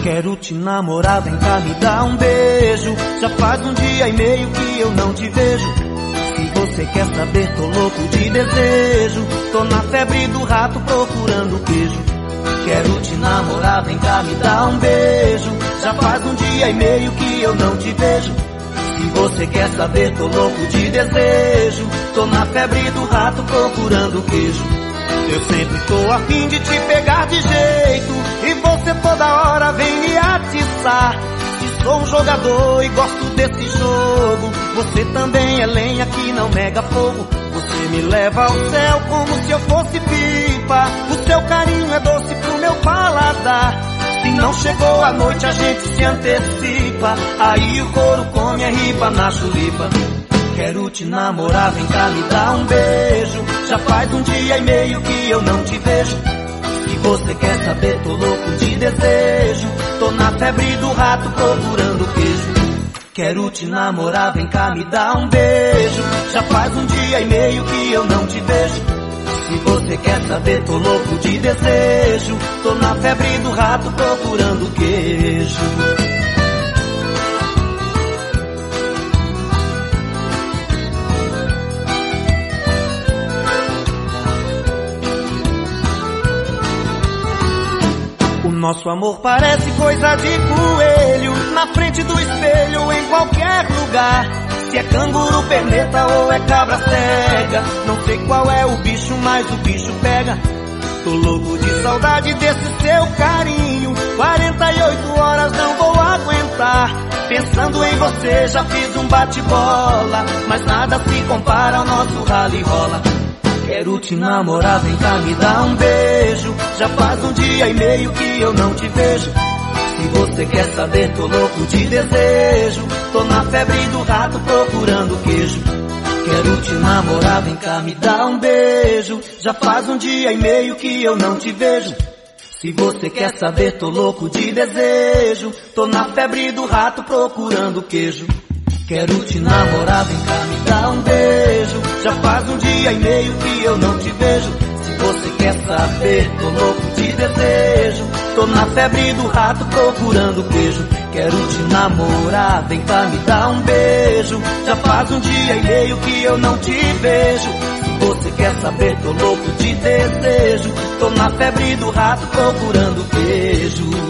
Quero te namorar, vem cá me dar um beijo. Já faz um dia e meio que eu não te vejo. Se você quer saber, tô louco de desejo. Tô na febre do rato procurando queijo. Quero te namorar, vem cá me dar um beijo. Já faz um dia e meio que eu não te vejo. Se você quer saber, tô louco de desejo. Tô na febre do rato procurando queijo. Eu sempre tô a fim de te pegar de jeito, e você toda hora vem me atiçar. Se sou um jogador e gosto desse jogo, você também é lenha que não nega fogo. Você me leva ao céu como se eu fosse pipa. O seu carinho é doce pro meu paladar. Se não chegou a noite a gente se antecipa. Aí o couro come a ripa na chulipa. Quero te namorar, vem cá me dar um beijo. Já faz um dia e meio que eu não te vejo. Se você quer saber, tô louco de desejo. Tô na febre do rato procurando queijo. Quero te namorar, vem cá me dar um beijo. Já faz um dia e meio que eu não te vejo. Se você quer saber, tô louco de desejo. Tô na febre do rato procurando queijo. Nosso amor parece coisa de coelho, na frente do espelho ou em qualquer lugar. Se é canguru, perneta ou é cabra cega, não sei qual é o bicho, mas o bicho pega. Tô louco de saudade desse seu carinho. 48 horas não vou aguentar. Pensando em você já fiz um bate-bola, mas nada se compara ao nosso rally rola. Quero te namorar, vem cá me dar um beijo. Já faz um dia e meio que eu não te vejo. Se você quer saber, tô louco de desejo. Tô na febre do rato procurando queijo. Quero te namorar, vem cá me dar um beijo. Já faz um dia e meio que eu não te vejo. Se você quer saber, tô louco de desejo. Tô na febre do rato procurando queijo. Quero te namorar, vem cá me dar um beijo. Já faz um dia e meio que eu não te vejo. Se você quer saber, tô louco de desejo. Tô na febre do rato procurando queijo. Quero te namorar, vem cá me dar um beijo. Já faz um dia e meio que eu não te vejo. Se você quer saber, tô louco de desejo. Tô na febre do rato procurando queijo.